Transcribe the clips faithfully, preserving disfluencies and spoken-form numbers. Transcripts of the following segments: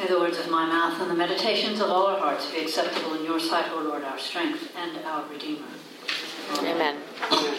May the words of my mouth and the meditations of all our hearts be acceptable in your sight, O Lord, our strength and our Redeemer. Amen. Amen.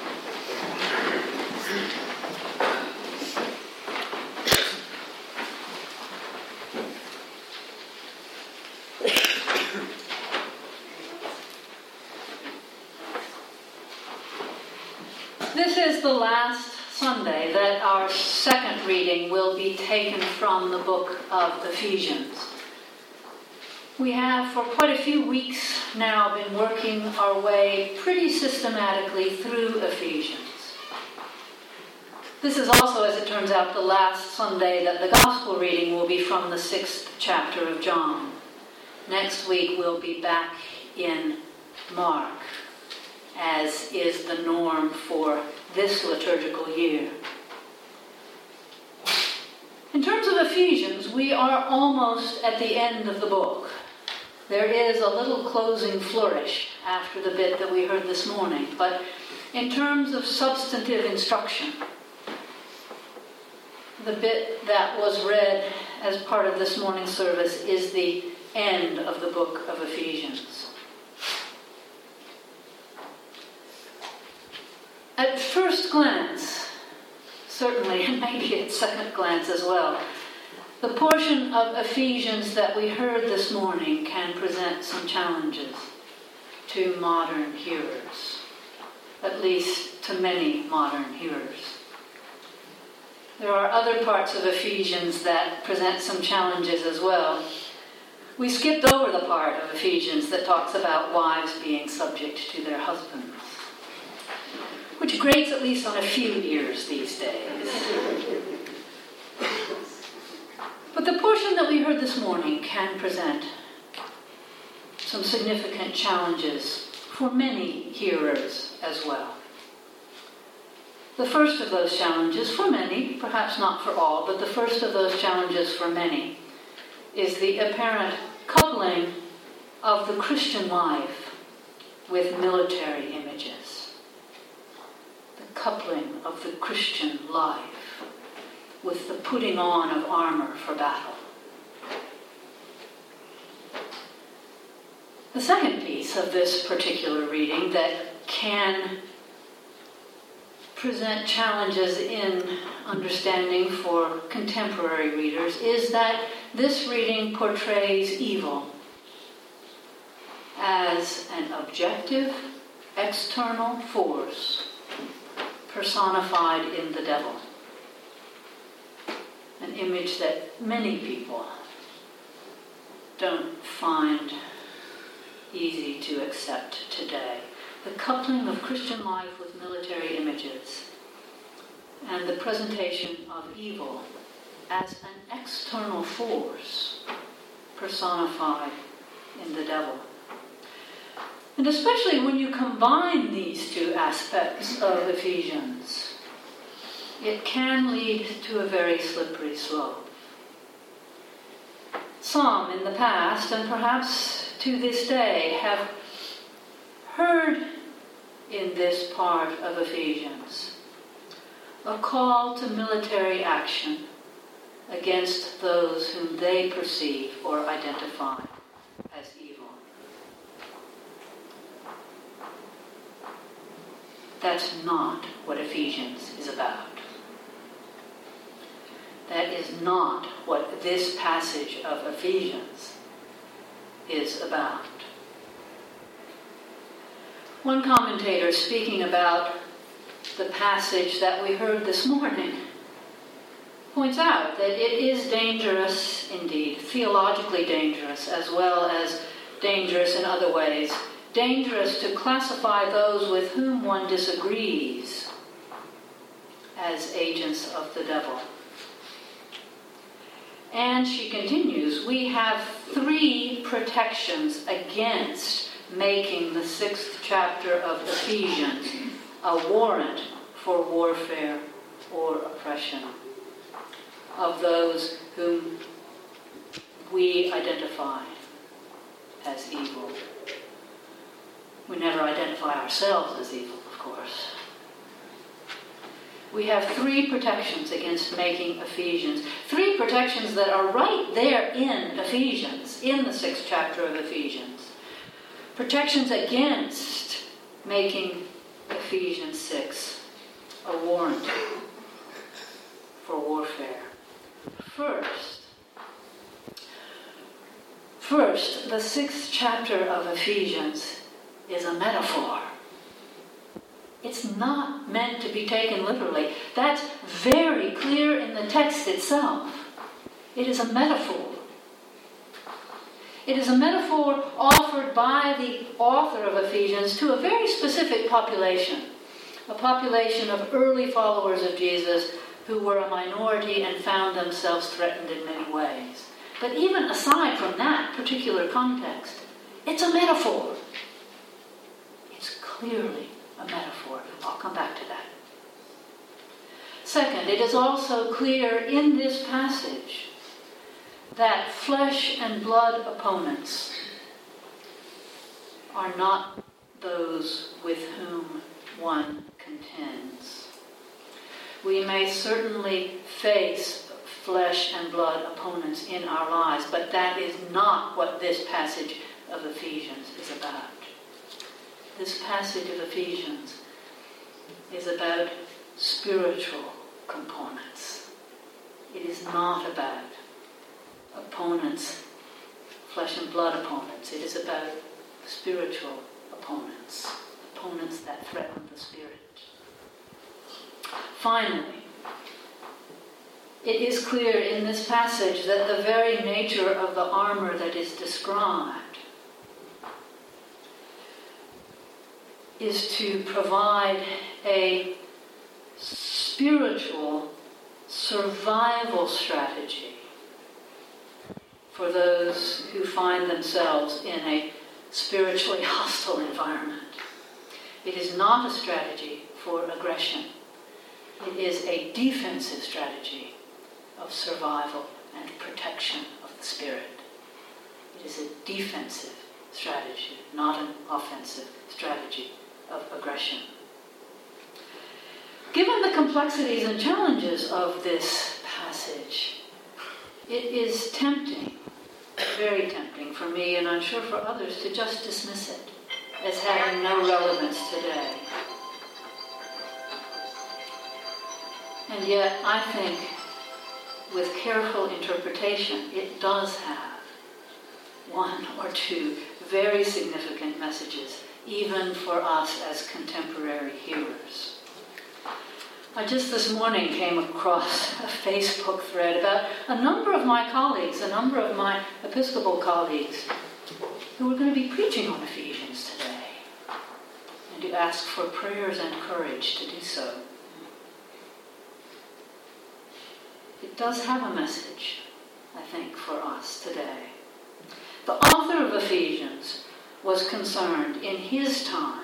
This is the last Sunday that our second reading will be taken from the book of Ephesians. We have for quite a few weeks now been working our way pretty systematically through Ephesians. This is also, as it turns out, the last Sunday that the gospel reading will be from the sixth chapter of John. Next week we'll be back in Mark, as is the norm for this liturgical year. In terms of Ephesians, we are almost at the end of the book. There is a little closing flourish after the bit that we heard this morning, but in terms of substantive instruction, the bit that was read as part of this morning's service is the end of the book of Ephesians. At first glance, certainly, and maybe at second glance as well, the portion of Ephesians that we heard this morning can present some challenges to modern hearers, at least to many modern hearers. There are other parts of Ephesians that present some challenges as well. We skipped over the part of Ephesians that talks about wives being subject to their husbands, which grates at least on a few ears these days. But the portion that we heard this morning can present some significant challenges for many hearers as well. The first of those challenges for many, perhaps not for all, but the first of those challenges for many is the apparent coupling of the Christian life with military images. Coupling of the Christian life with the putting on of armor for battle. The second piece of this particular reading that can present challenges in understanding for contemporary readers is that this reading portrays evil as an objective, external force personified in the devil. An image that many people don't find easy to accept today. The coupling of Christian life with military images and the presentation of evil as an external force personified in the devil. And especially when you combine these two aspects of Ephesians, it can lead to a very slippery slope. Some in the past, and perhaps to this day, have heard in this part of Ephesians a call to military action against those whom they perceive or identify as evil. That's not what Ephesians is about. That is not what this passage of Ephesians is about. One commentator, speaking about the passage that we heard this morning, points out that it is dangerous indeed, theologically dangerous, as well as dangerous in other ways, dangerous to classify those with whom one disagrees as agents of the devil. And she continues, we have three protections against making the sixth chapter of Ephesians a warrant for warfare or oppression of those whom we identify as evil. We never identify ourselves as evil, of course. we have three protections against making Ephesians. Three protections that are right there in Ephesians, in the sixth chapter of Ephesians. Protections against making Ephesians six a warrant for warfare. First, first, the sixth chapter of Ephesians is a metaphor. It's not meant to be taken literally. That's very clear in the text itself. It is a metaphor. It is a metaphor offered by the author of Ephesians to a very specific population, a population of early followers of Jesus who were a minority and found themselves threatened in many ways. But even aside from that particular context, it's a metaphor. It's clearly a metaphor. I'll come back to that. Second, it is also clear in this passage that flesh and blood opponents are not those with whom one contends. We may certainly face flesh and blood opponents in our lives, but that is not what this passage of Ephesians is about. This passage of Ephesians is about spiritual components. It is not about opponents, flesh and blood opponents. It is about spiritual opponents, opponents that threaten the spirit. Finally, it is clear in this passage that the very nature of the armor that is described is to provide a spiritual survival strategy for those who find themselves in a spiritually hostile environment. It is not a strategy for aggression. It is a defensive strategy of survival and protection of the spirit. It is a defensive strategy, not an offensive strategy of aggression. Given the complexities and challenges of this passage, it is tempting, very tempting for me, and I'm sure for others, to just dismiss it as having no relevance today. And yet, I think, with careful interpretation, it does have one or two very significant messages, even for us as contemporary hearers. I just this morning came across a Facebook thread about a number of my colleagues, a number of my Episcopal colleagues, who were going to be preaching on Ephesians today, and to ask for prayers and courage to do so. It does have a message, I think, for us today. The author of Ephesians was concerned in his time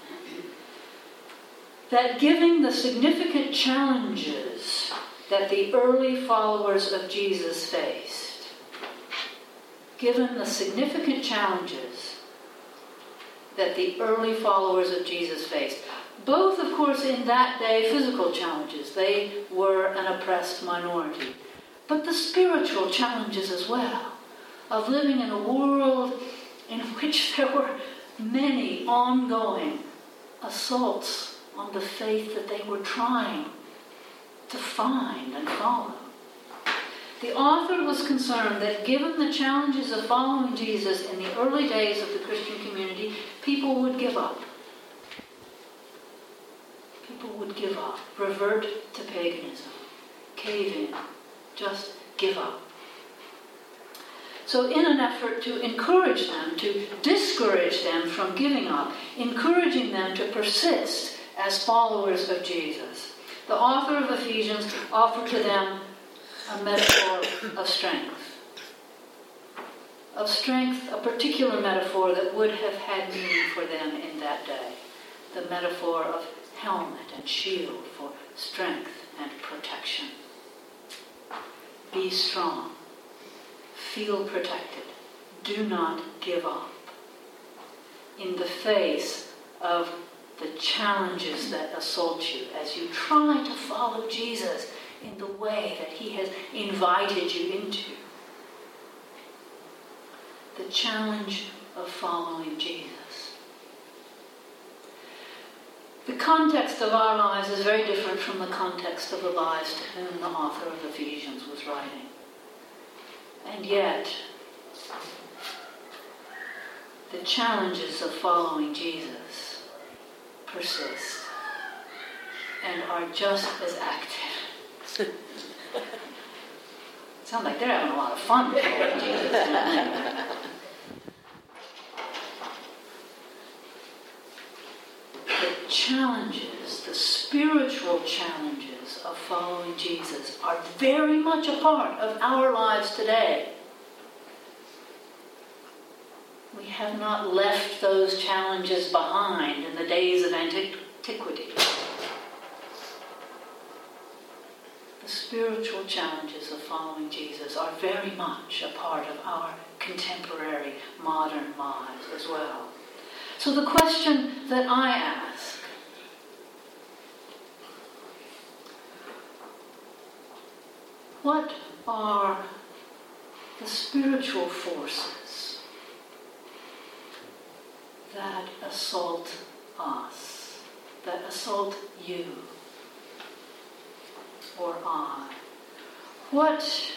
that given the significant challenges that the early followers of Jesus faced, given the significant challenges that the early followers of Jesus faced, both, of course, in that day, physical challenges. They were an oppressed minority. But the spiritual challenges as well, of living in a world in which there were many ongoing assaults on the faith that they were trying to find and follow. The author was concerned that given the challenges of following Jesus in the early days of the Christian community, people would give up. People would give up, revert to paganism, cave in, just give up. So in an effort to encourage them, to discourage them from giving up, encouraging them to persist as followers of Jesus, the author of Ephesians offered to them a metaphor of strength. Of strength, a particular metaphor that would have had meaning for them in that day. The metaphor of helmet and shield for strength and protection. Be strong. Feel protected. Do not give up. In the face of the challenges that assault you as you try to follow Jesus in the way that he has invited you into. The challenge of following Jesus. The context of our lives is very different from the context of the lives to whom the author of Ephesians was writing. And yet, the challenges of following Jesus persist and are just as active. Sounds like they're having a lot of fun following Jesus, don't they? The challenges, the spiritual challenges of following Jesus are very much a part of our lives today. We have not left those challenges behind in the days of antiquity. The spiritual challenges of following Jesus are very much a part of our contemporary modern lives as well. So the question that I ask, what are the spiritual forces that assault us, that assault you or I? What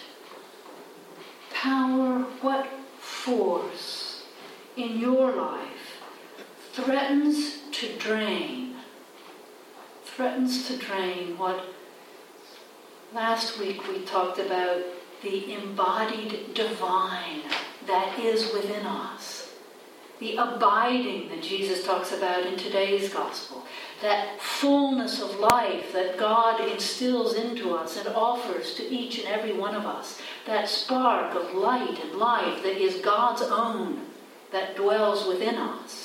power, what force in your life threatens to drain, threatens to drain what last week we talked about, the embodied divine that is within us, the abiding that Jesus talks about in today's gospel, that fullness of life that God instills into us and offers to each and every one of us, that spark of light and life that is God's own, that dwells within us.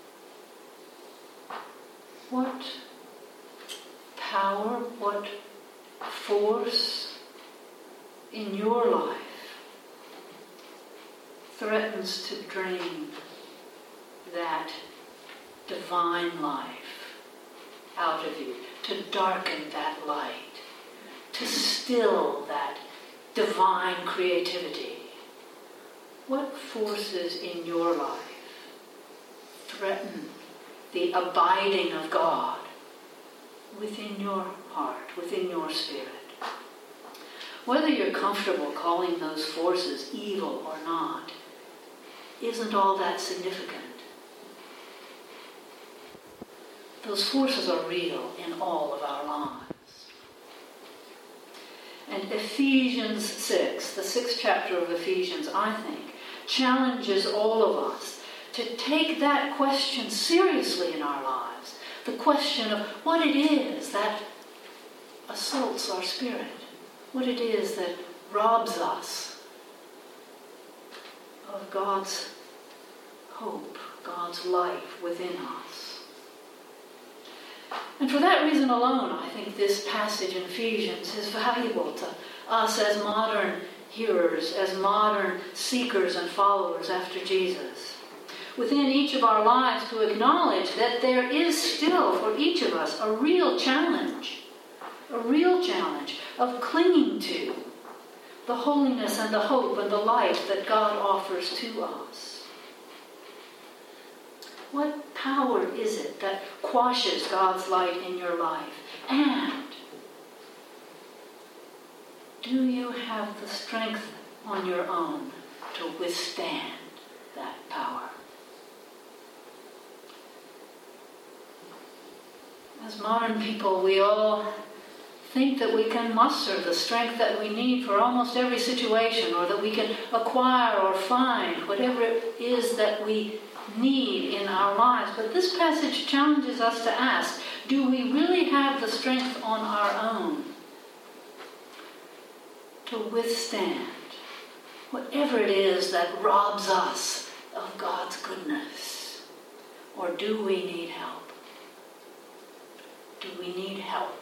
What power, what force in your life threatens to drain that divine life out of you, to darken that light, to still that divine creativity? What forces in your life threaten the abiding of God within your heart, within your spirit? Whether you're comfortable calling those forces evil or not isn't all that significant. Those forces are real in all of our lives. And Ephesians six, the sixth chapter of Ephesians, I think, challenges all of us to take that question seriously in our lives. The question of what it is that assaults our spirit. What it is that robs us of God's hope, God's life within us. And for that reason alone, I think this passage in Ephesians is valuable to us as modern hearers, as modern seekers and followers after Jesus. Within each of our lives to acknowledge that there is still for each of us a real challenge, a real challenge of clinging to the holiness and the hope and the life that God offers to us. What power is it that quashes God's light in your life? And do you have the strength on your own to withstand that power? As modern people, we all think that we can muster the strength that we need for almost every situation, or that we can acquire or find whatever it is that we need in our lives. But this passage challenges us to ask, do we really have the strength on our own to withstand whatever it is that robs us of God's goodness? Or do we need help? Do we need help?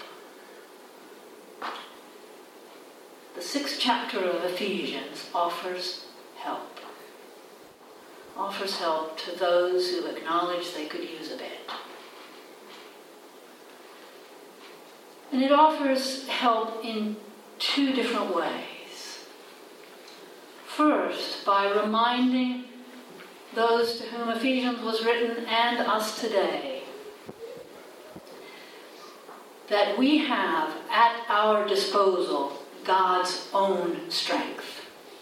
The sixth chapter of Ephesians offers help. Offers help to those who acknowledge they could use a bit. And it offers help in two different ways. First, by reminding those to whom Ephesians was written and us today that we have at our disposal God's own strength.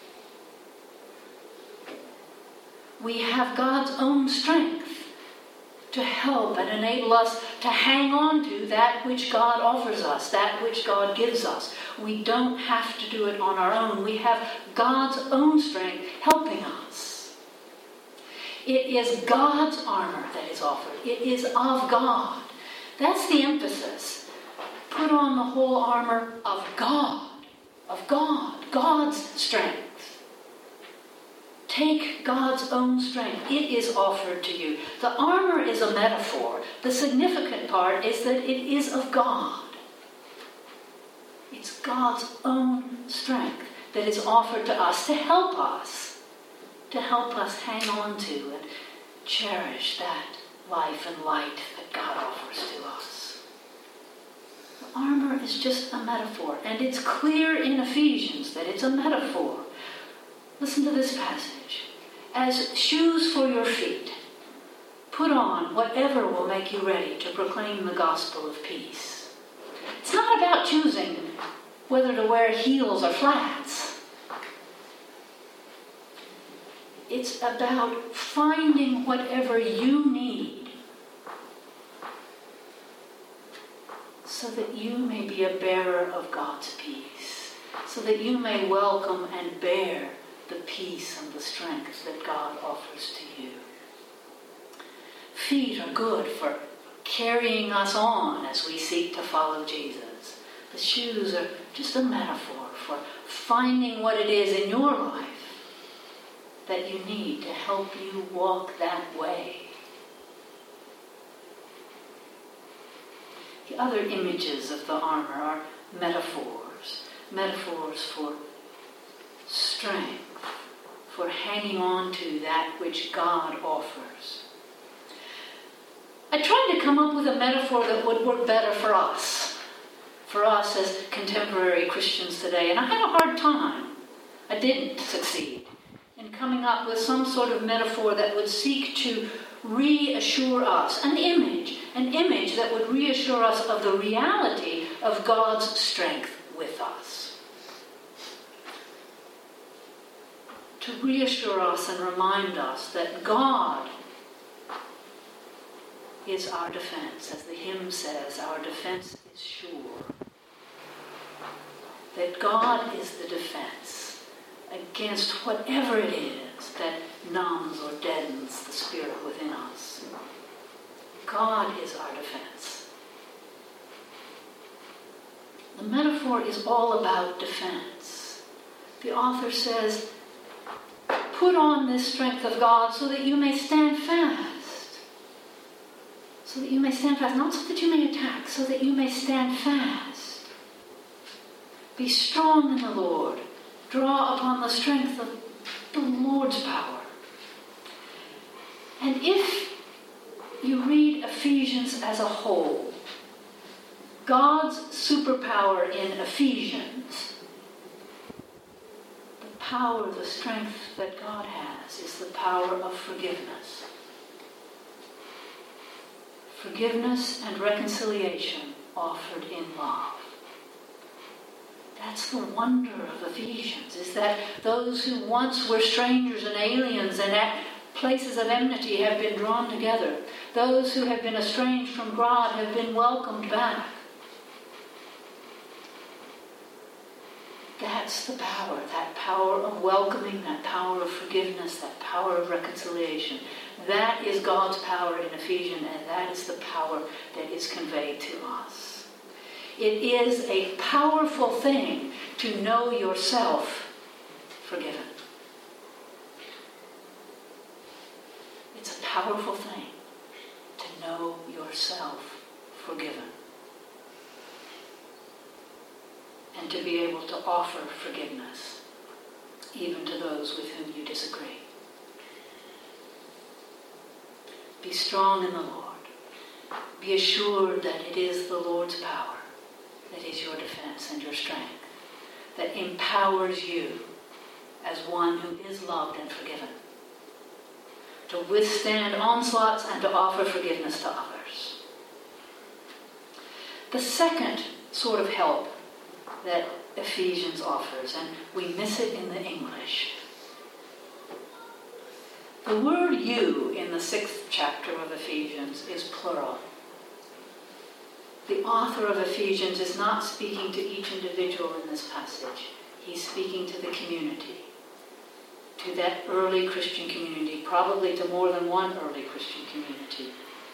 We have God's own strength to help and enable us to hang on to that which God offers us, that which God gives us. We don't have to do it on our own. We have God's own strength helping us. It is God's armor that is offered. It is of God. That's the emphasis. Put on the whole armor of God. Of God. God's strength. Take God's own strength. It is offered to you. The armor is a metaphor. The significant part is that it is of God. It's God's own strength that is offered to us to help us, to help us hang on to and cherish that life and light that God offers to us. The armor is just a metaphor, and it's clear in Ephesians that it's a metaphor. Listen to this passage. As shoes for your feet, put on whatever will make you ready to proclaim the gospel of peace. It's not about choosing whether to wear heels or flats. It's about finding whatever you need so that you may be a bearer of God's peace, so that you may welcome and bear the peace and the strength that God offers to you. Feet are good for carrying us on as we seek to follow Jesus. The shoes are just a metaphor for finding what it is in your life that you need to help you walk that way. The other images of the armor are metaphors. Metaphors for strength, for hanging on to that which God offers. I tried to come up with a metaphor that would work better for us, for us as contemporary Christians today, and I had a hard time. I didn't succeed in coming up with some sort of metaphor that would seek to reassure us, an image, an image that would reassure us of the reality of God's strength with us. To reassure us and remind us that God is our defense. As the hymn says, our defense is sure. That God is the defense against whatever it is that numbs or deadens the spirit within us. God is our defense. The metaphor is all about defense. The author says, put on this strength of God so that you may stand fast. So that you may stand fast. Not so that you may attack, so that you may stand fast. Be strong in the Lord. Draw upon the strength of the Lord's power. And if you read Ephesians as a whole, God's superpower in Ephesians, the power, the strength that God has is the power of forgiveness. Forgiveness and reconciliation offered in love. That's the wonder of Ephesians, is that those who once were strangers and aliens and at places of enmity have been drawn together. Those who have been estranged from God have been welcomed back. That's the power, that power of welcoming, that power of forgiveness, that power of reconciliation. That is God's power in Ephesians, and that is the power that is conveyed to us. It is a powerful thing to know yourself forgiven. It's a powerful thing to know yourself forgiven. And to be able to offer forgiveness, even to those with whom you disagree. Be strong in the Lord. Be assured that it is the Lord's power that is your defense and your strength, that empowers you as one who is loved and forgiven to withstand onslaughts and to offer forgiveness to others. The second sort of help that Ephesians offers, and we miss it in the English. The word you in the sixth chapter of Ephesians is plural. The author of Ephesians is not speaking to each individual in this passage. He's speaking to the community, to that early Christian community, probably to more than one early Christian community.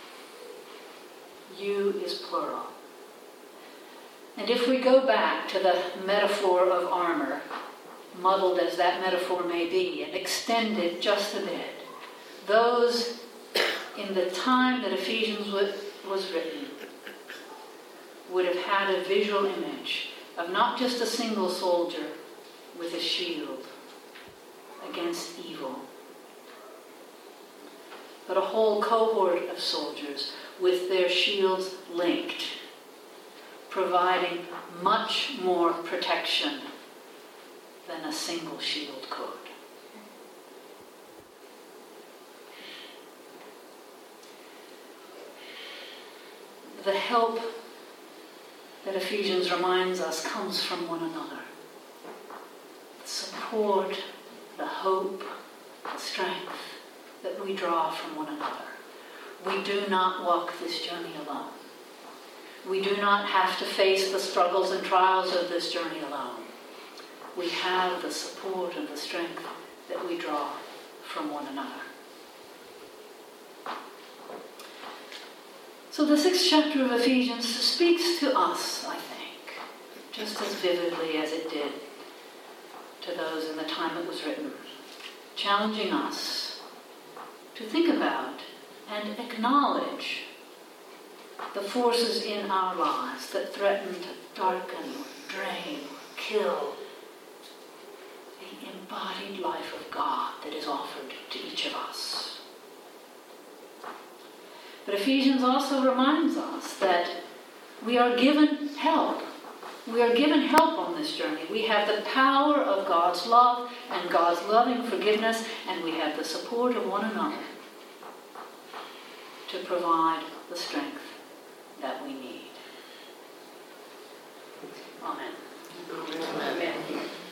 You is plural. And if we go back to the metaphor of armor, muddled as that metaphor may be, and extend it just a bit, those in the time that Ephesians was written would have had a visual image of not just a single soldier with a shield against evil, but a whole cohort of soldiers with their shields linked, providing much more protection than a single shield could. The help that Ephesians reminds us comes from one another. The support, the hope, the strength that we draw from one another. We do not walk this journey alone. We do not have to face the struggles and trials of this journey alone. We have the support and the strength that we draw from one another. So the sixth chapter of Ephesians speaks to us, I think, just as vividly as it did to those in the time it was written, challenging us to think about and acknowledge the forces in our lives that threaten to darken, drain, kill the embodied life of God that is offered to each of us. But Ephesians also reminds us that we are given help. We are given help on this journey. We have the power of God's love and God's loving forgiveness, and we have the support of one another to provide the strength that we need. Amen. Amen. Amen.